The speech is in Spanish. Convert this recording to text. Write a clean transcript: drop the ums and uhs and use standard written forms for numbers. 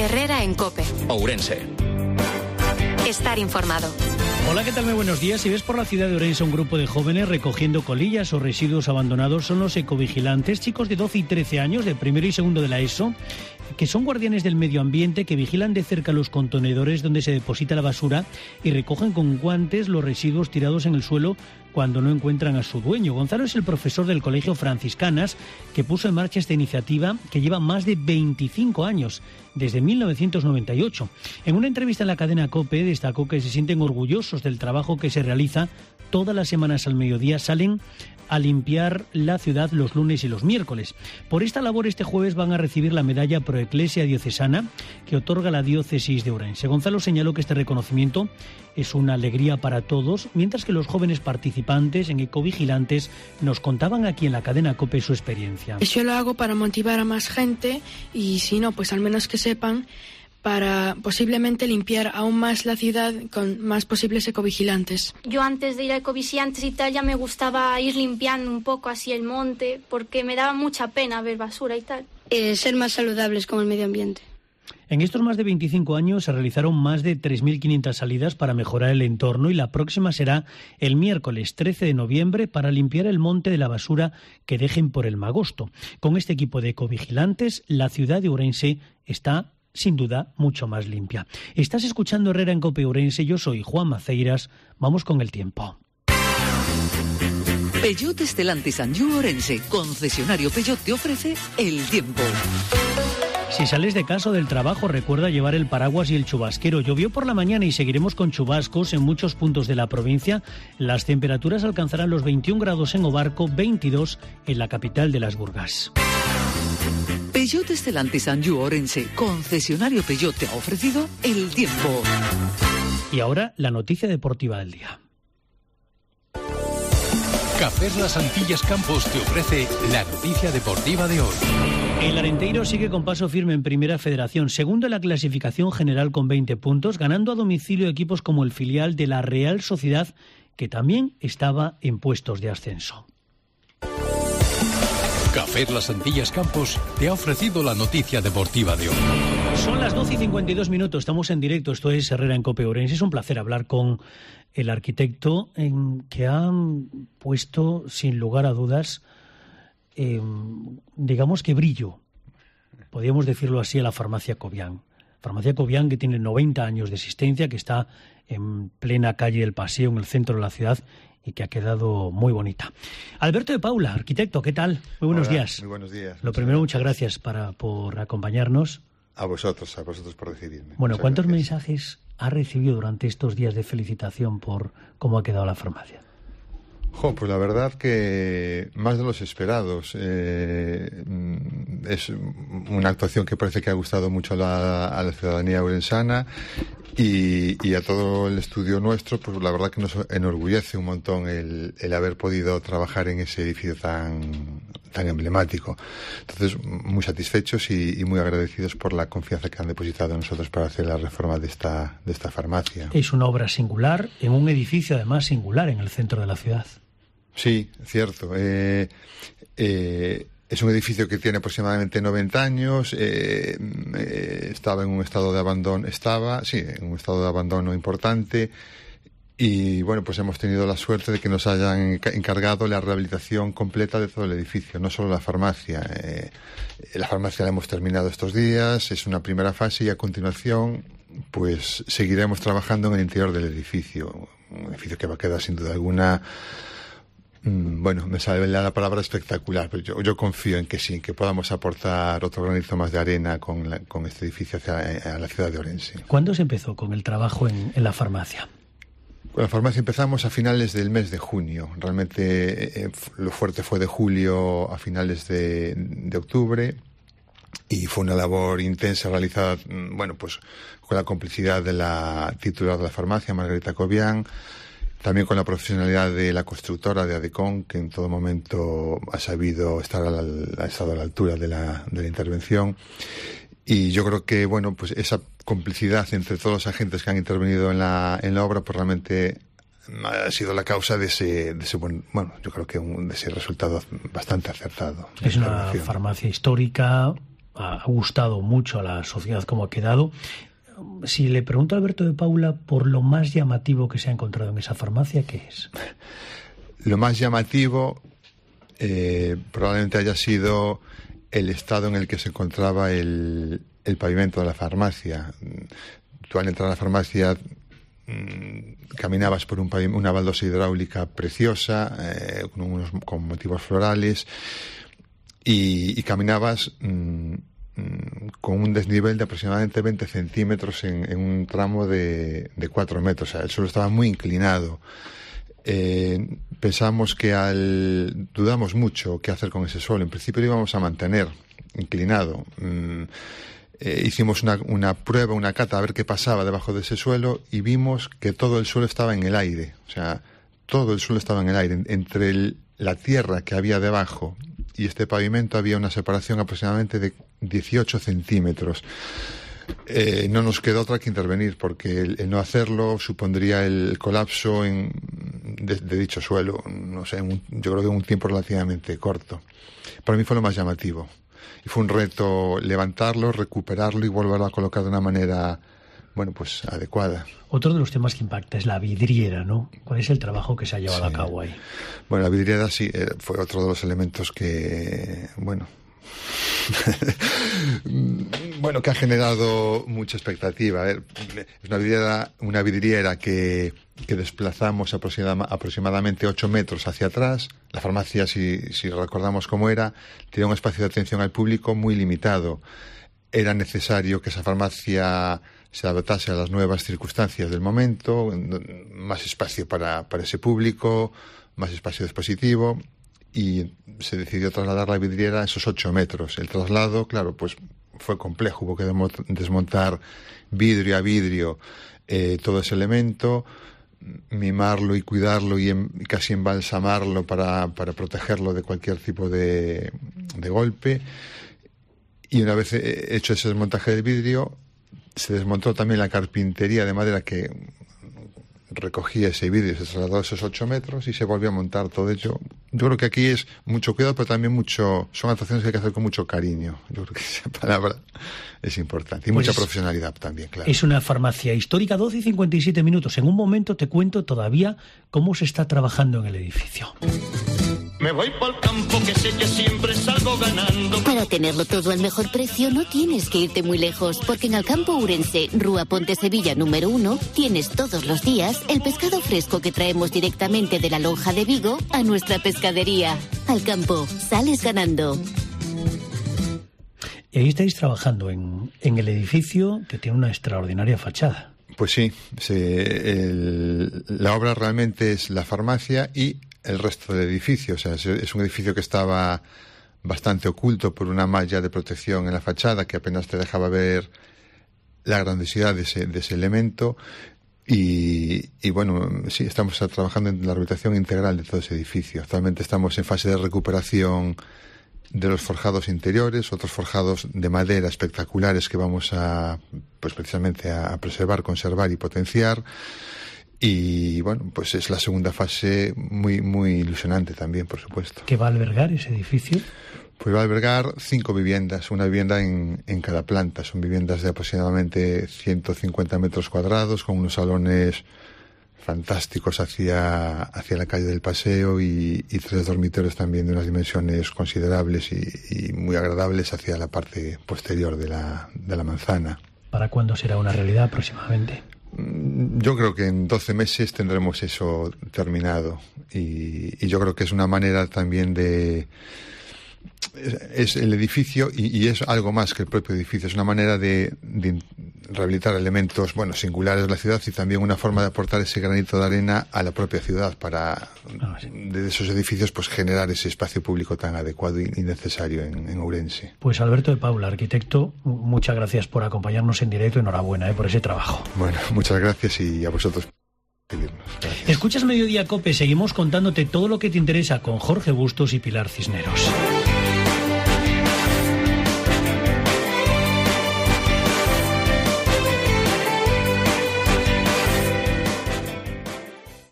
Herrera en COPE. Ourense. Estar informado. Hola, ¿qué tal? Muy buenos días. Si ves por la ciudad de Ourense un grupo de jóvenes recogiendo colillas o residuos abandonados, son los ecovigilantes, chicos de 12 y 13 años, de primero y segundo de la ESO, que son guardianes del medio ambiente, que vigilan de cerca los contenedores donde se deposita la basura y recogen con guantes los residuos tirados en el suelo cuando no encuentran a su dueño. Gonzalo es el profesor del Colegio Franciscanas que puso en marcha esta iniciativa que lleva más de 25 años, desde 1998. En una entrevista en la cadena COPE destacó que se sienten orgullosos del trabajo que se realiza. Todas las semanas al mediodía salen a limpiar la ciudad los lunes y los miércoles. Por esta labor este jueves van a recibir la medalla Pro Ecclesia Diocesana que otorga la diócesis de Ourense. Gonzalo señaló que este reconocimiento es una alegría para todos, mientras que los jóvenes participantes en Ecovigilantes nos contaban aquí en la cadena COPE su experiencia. Yo lo hago para motivar a más gente y si no, pues al menos que sepan, para posiblemente limpiar aún más la ciudad con más posibles ecovigilantes. Yo antes de ir a ecovigilantes y tal ya me gustaba ir limpiando un poco así el monte porque me daba mucha pena ver basura y tal. Ser más saludables con el medio ambiente. En estos más de 25 años se realizaron más de 3.500 salidas para mejorar el entorno y la próxima será el miércoles 13 de noviembre para limpiar el monte de la basura que dejen por el Magosto. Con este equipo de ecovigilantes, la ciudad de Ourense está sin duda mucho más limpia. Estás escuchando Herrera en COPE Ourense, yo soy Juan Maceiras. Vamos con el tiempo. Peugeot Stellantis Anjou Ourense, concesionario Peugeot, te ofrece el tiempo. Si sales de casa o del trabajo, recuerda llevar el paraguas y el chubasquero. Llovió por la mañana y seguiremos con chubascos en muchos puntos de la provincia. Las temperaturas alcanzarán los 21 grados en Obarco, 22 en la capital de las Burgas. Peugeot Stellantis Anjou Ourense, concesionario Peugeot, te ha ofrecido el tiempo. Y ahora la noticia deportiva del día. Cafés Las Antillas Campos te ofrece la noticia deportiva de hoy. El Arenteiro sigue con paso firme en Primera Federación, segundo en la clasificación general con 20 puntos, ganando a domicilio equipos como el filial de la Real Sociedad, que también estaba en puestos de ascenso. Cafés Las Antillas Campos te ha ofrecido la noticia deportiva de hoy. Son las 12:52, estamos en directo, esto es Herrera en COPE Ourense. Es un placer hablar con el arquitecto que ha puesto sin lugar a dudas, digamos que brillo, podríamos decirlo así, a la farmacia Cobian. Farmacia Cobian, que tiene 90 años de existencia, que está en plena calle del Paseo, en el centro de la ciudad, y que ha quedado muy bonita. Alberto de Paula, arquitecto, ¿qué tal? Muy buenos días. Muy buenos días. Lo primero, muchas gracias por acompañarnos. A vosotros por decidirme. Bueno, ¿cuántos mensajes ha recibido durante estos días de felicitación por cómo ha quedado la farmacia? Pues la verdad que más de los esperados. Es una actuación que parece que ha gustado mucho a la ciudadanía ourensana y a todo el estudio nuestro, pues la verdad que nos enorgullece un montón el haber podido trabajar en ese edificio tan emblemático. Entonces, muy satisfechos y muy agradecidos por la confianza que han depositado en nosotros para hacer la reforma de esta farmacia. Es una obra singular, en un edificio además singular en el centro de la ciudad. Sí, cierto. Es un edificio que tiene aproximadamente 90 años. Estaba en un estado de abandono. En un estado de abandono importante. Y bueno, pues hemos tenido la suerte de que nos hayan encargado la rehabilitación completa de todo el edificio, no solo la farmacia. La farmacia la hemos terminado estos días, es una primera fase y a continuación pues seguiremos trabajando en el interior del edificio. Un edificio que va a quedar sin duda alguna, bueno, me sale la palabra espectacular, pero yo confío en que sí, que podamos aportar otro granito más de arena con este edificio a la ciudad de Ourense. ¿Cuándo se empezó con el trabajo en la farmacia? Con la farmacia empezamos a finales del mes de junio. Realmente lo fuerte fue de julio a finales de octubre y fue una labor intensa realizada, bueno, pues con la complicidad de la titular de la farmacia, Margarita Cobian, también con la profesionalidad de la constructora de Adecon, que en todo momento ha sabido estar ha estado a la altura de la intervención. Y yo creo que, bueno, pues esa complicidad entre todos los agentes que han intervenido en la obra, pues realmente ha sido la causa de ese yo creo que de ese resultado bastante acertado. Es una farmacia histórica, ha gustado mucho a la sociedad como ha quedado. Si le pregunto a Alberto de Paula por lo más llamativo que se ha encontrado en esa farmacia, ¿qué es? Lo más llamativo probablemente haya sido el estado en el que se encontraba el pavimento de la farmacia. Tú al entrar a la farmacia caminabas por una baldosa hidráulica preciosa, con motivos florales, y caminabas con un desnivel de aproximadamente 20 centímetros en un tramo de 4 metros. O sea, el suelo estaba muy inclinado. Pensamos dudamos mucho qué hacer con ese suelo. En principio lo íbamos a mantener inclinado. Hicimos una prueba, una cata, a ver qué pasaba debajo de ese suelo, y vimos que todo el suelo estaba en el aire. O sea, todo el suelo estaba en el aire. Entre la tierra que había debajo y este pavimento había una separación aproximadamente de 18 centímetros. No nos quedó otra que intervenir, porque el no hacerlo supondría el colapso de dicho suelo, no sé, yo creo que en un tiempo relativamente corto. Para mí fue lo más llamativo. Y fue un reto levantarlo, recuperarlo y volverlo a colocar de una manera, pues adecuada. Otro de los temas que impacta es la vidriera, ¿no? ¿Cuál es el trabajo que se ha llevado a cabo ahí? Bueno, la vidriera sí, fue otro de los elementos que, que ha generado mucha expectativa. Es una vidriera que desplazamos aproximadamente 8 metros hacia atrás. La farmacia, si recordamos cómo era, tenía un espacio de atención al público muy limitado. Era necesario que esa farmacia se adaptase a las nuevas circunstancias del momento, más espacio para ese público, más espacio dispositivo, y se decidió trasladar la vidriera a esos 8 metros. El traslado, claro, pues fue complejo, hubo que desmontar vidrio a vidrio todo ese elemento, mimarlo y cuidarlo y casi embalsamarlo para protegerlo de cualquier tipo de golpe. Y una vez hecho ese desmontaje del vidrio, se desmontó también la carpintería de madera que recogía ese vidrio, se trasladó esos 8 metros y se volvió a montar todo ello. Yo creo que aquí es mucho cuidado, pero también son actuaciones que hay que hacer con mucho cariño. Yo creo que esa palabra es importante. Y mucha profesionalidad también, claro. Es una farmacia histórica, 12 y 57 minutos. En un momento te cuento todavía cómo se está trabajando en el edificio. Me voy pa'l campo, que sé que siempre salgo ganando. Para tenerlo todo al mejor precio no tienes que irte muy lejos, porque en Alcampo Ourense, Rúa Ponte Sevilla número 1, tienes todos los días el pescado fresco que traemos directamente de la lonja de Vigo a nuestra pescadería. Alcampo, sales ganando. Y ahí estáis trabajando en el edificio que tiene una extraordinaria fachada. Pues sí, la obra realmente es la farmacia y el resto del edificio. O sea, es un edificio que estaba bastante oculto por una malla de protección en la fachada que apenas te dejaba ver la grandiosidad de ese elemento. Y sí, estamos trabajando en la rehabilitación integral de todo ese edificio. Actualmente estamos en fase de recuperación de los forjados interiores, otros forjados de madera espectaculares que vamos precisamente a preservar, conservar y potenciar. Y pues es la segunda fase muy, muy ilusionante también, por supuesto. ¿Qué va a albergar ese edificio? Pues va a albergar 5 viviendas, una vivienda en cada planta. Son viviendas de aproximadamente 150 metros cuadrados, con unos salones fantásticos hacia la calle del Paseo y 3 dormitorios también de unas dimensiones considerables y muy agradables hacia la parte posterior de la manzana. ¿Para cuándo será una realidad aproximadamente? Yo creo que en 12 meses tendremos eso terminado y yo creo que es una manera también es el edificio y es algo más que el propio edificio, es una manera de rehabilitar elementos singulares de la ciudad y también una forma de aportar ese granito de arena a la propia ciudad para de esos edificios generar ese espacio público tan adecuado y necesario en Ourense. Pues Alberto de Paula, arquitecto, muchas gracias por acompañarnos en directo, enhorabuena por ese trabajo. Bueno, muchas gracias y a vosotros. Escuchas Mediodía Cope, seguimos contándote todo lo que te interesa con Jorge Bustos y Pilar Cisneros.